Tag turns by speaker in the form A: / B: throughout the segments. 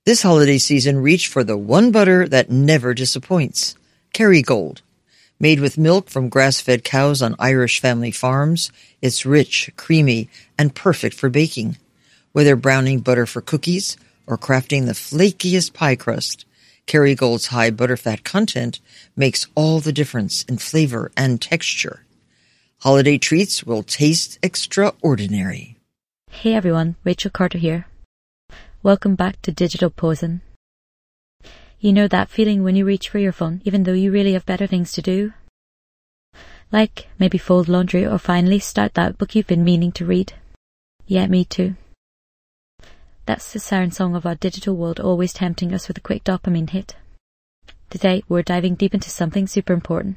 A: This holiday season, reach for the one butter that never disappoints. Kerrygold. Made with milk from grass-fed cows on Irish family farms, it's rich, creamy, and perfect for baking. Whether browning butter for cookies or crafting the flakiest pie crust, Kerrygold's high butterfat content makes all the difference in flavor and texture. Holiday treats will taste extraordinary.
B: Hey everyone, Rachel Carter here. Welcome back to Digital Poison. You know that feeling when you reach for your phone even though you really have better things to do? Like maybe fold laundry or finally start that book you've been meaning to read. Yeah, me too. That's the siren song of our digital world, always tempting us with a quick dopamine hit. Today we're diving deep into something super important.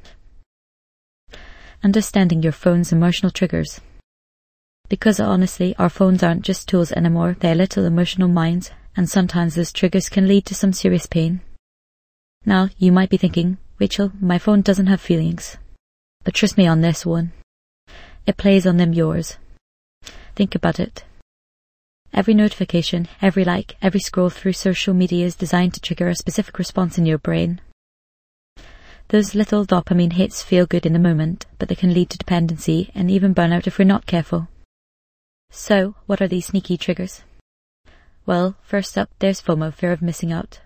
B: Understanding your phone's emotional triggers. Because honestly, our phones aren't just tools anymore, they're little emotional minds, and sometimes those triggers can lead to some serious pain. Now, you might be thinking, Rachel, my phone doesn't have feelings. But trust me on this one. It plays on them yours. Think about it. Every notification, every like, every scroll through social media is designed to trigger a specific response in your brain. Those little dopamine hits feel good in the moment, but they can lead to dependency and even burnout if we're not careful. So, what are these sneaky triggers? Well, first up, there's FOMO, fear of missing out.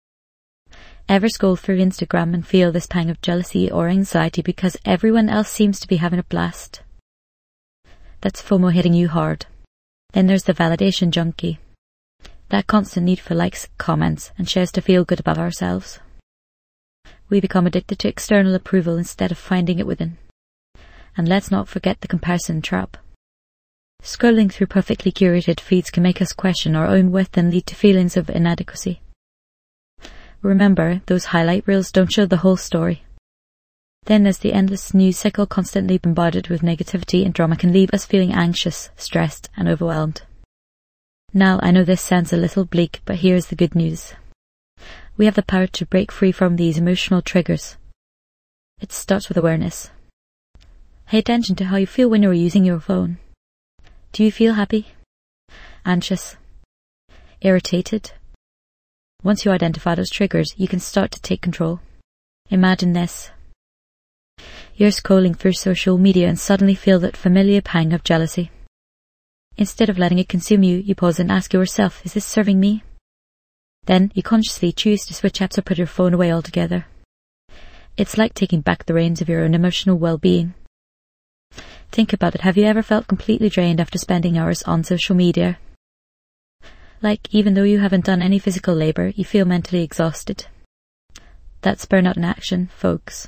B: Ever scroll through Instagram and feel this pang of jealousy or anxiety because everyone else seems to be having a blast? That's FOMO hitting you hard. Then there's the validation junkie. That constant need for likes, comments, and shares to feel good about ourselves. We become addicted to external approval instead of finding it within. And let's not forget the comparison trap. Scrolling through perfectly curated feeds can make us question our own worth and lead to feelings of inadequacy. Remember, those highlight reels don't show the whole story. Then there's the endless news cycle, constantly bombarded with negativity and drama, can leave us feeling anxious, stressed, and overwhelmed. Now, I know this sounds a little bleak, but here's the good news. We have the power to break free from these emotional triggers. It starts with awareness. Pay attention to how you feel when you're using your phone. Do you feel happy? Anxious? Irritated? Once you identify those triggers, you can start to take control. Imagine this. You're scrolling through social media and suddenly feel that familiar pang of jealousy. Instead of letting it consume you, you pause and ask yourself, is this serving me? Then you consciously choose to switch apps or put your phone away altogether. It's like taking back the reins of your own emotional well-being. Think about it. Have you ever felt completely drained after spending hours on social media? Like, even though you haven't done any physical labor, you feel mentally exhausted. That's burnout in action, folks.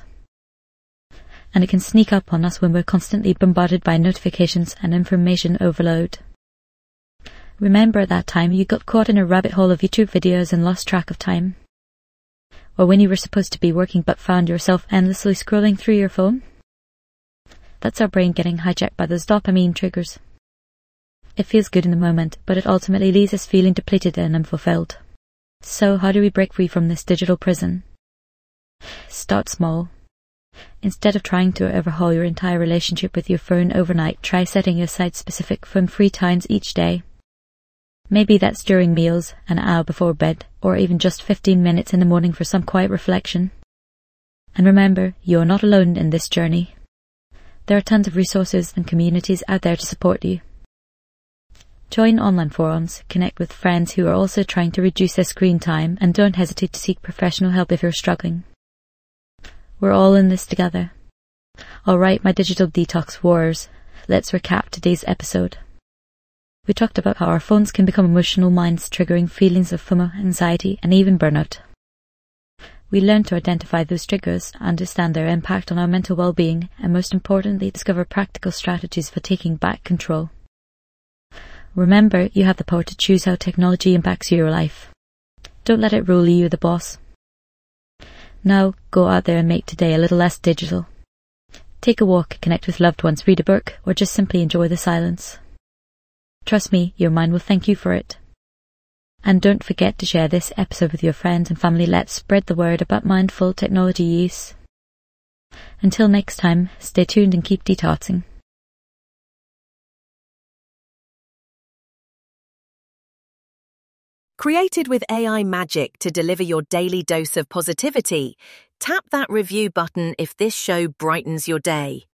B: And it can sneak up on us when we're constantly bombarded by notifications and information overload. Remember that time you got caught in a rabbit hole of YouTube videos and lost track of time? Or when you were supposed to be working but found yourself endlessly scrolling through your phone? That's our brain getting hijacked by those dopamine triggers. It feels good in the moment, but it ultimately leaves us feeling depleted and unfulfilled. So how do we break free from this digital prison? Start small. Instead of trying to overhaul your entire relationship with your phone overnight, try setting aside specific phone-free times each day. Maybe that's during meals, an hour before bed, or even just 15 minutes in the morning for some quiet reflection. And remember, you're not alone in this journey. There are tons of resources and communities out there to support you. Join online forums, connect with friends who are also trying to reduce their screen time, and don't hesitate to seek professional help if you're struggling. We're all in this together. Alright, my digital detox warriors, let's recap today's episode. We talked about how our phones can become emotional minds, triggering feelings of FOMO, anxiety, and even burnout. We learn to identify those triggers, understand their impact on our mental well-being, and most importantly, discover practical strategies for taking back control. Remember, you have the power to choose how technology impacts your life. Don't let it rule you, the boss. Now, go out there and make today a little less digital. Take a walk, connect with loved ones, read a book, or just simply enjoy the silence. Trust me, your mind will thank you for it. And don't forget to share this episode with your friends and family. Let's spread the word about mindful technology use. Until next time, stay tuned and keep detoxing.
C: Created with AI magic to deliver your daily dose of positivity, tap that review button if this show brightens your day.